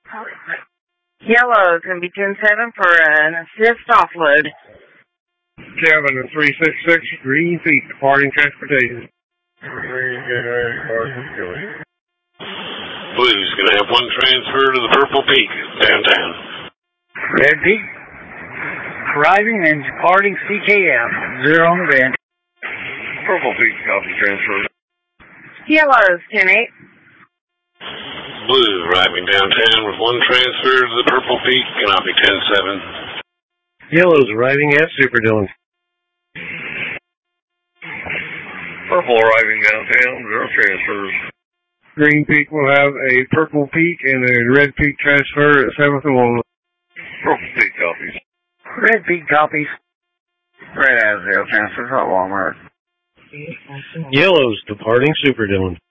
Yellow is going to be 10-7 for an assist offload. Kevin, a 366, Green Peak, departing transportation. Blue's going to have one transfer to the Purple Peak, downtown. Red Peak, arriving and departing CKF, 0 on the bench. Purple Peak, copy transfer. Yellow is 10-8. Blue arriving downtown with one transfer to the Purple Peak, copy 10-7. Yellow's arriving at Super Dillon. Purple arriving downtown, 0 transfers. Green Peak will have a Purple Peak and a Red Peak transfer at 7th and 1. Purple Peak copies. Red Peak copies. Red has 0 transfers at Walmart. Yellow's departing Super Dillon.